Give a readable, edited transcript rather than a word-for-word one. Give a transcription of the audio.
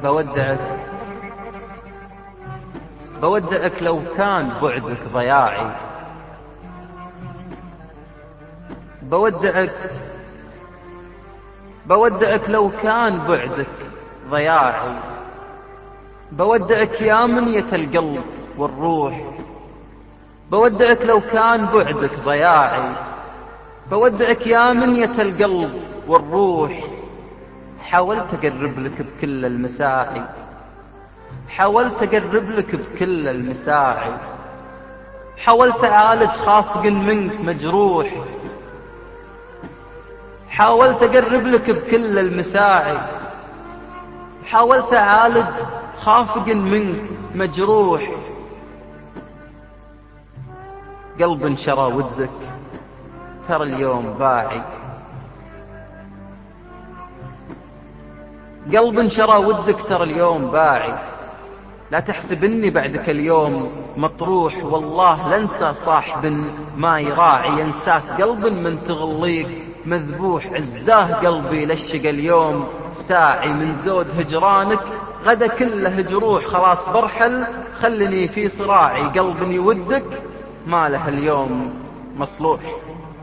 بودعك لو كان بعدك ضياعي، بودعك لو كان بعدك ضياعي، بودعك يا منية القلب والروح، بودعك لو كان بعدك ضياعي، بودعك يا منية القلب والروح. حاولت أقرب لك بكل المساعي، حاولت أقرب لك بكل المساعي، حاولت أعالج خافق منك مجروح، حاولت أقرب لك بكل المساعي، حاولت أعالج خافق منك مجروح. قلب انشرى ودك ترى اليوم باعي، قلب انشرى ودك ترى اليوم باعي. لا تحسب اني بعدك اليوم مطروح، والله لنسى صاحب ما يراعي. ينساك قلب من تغليك مذبوح، عزاه قلبي للشقى اليوم ساعي. من زود هجرانك غدا كله جروح، خلاص برحل خلني في صراعي. قلب يودك ما له اليوم مصلوح.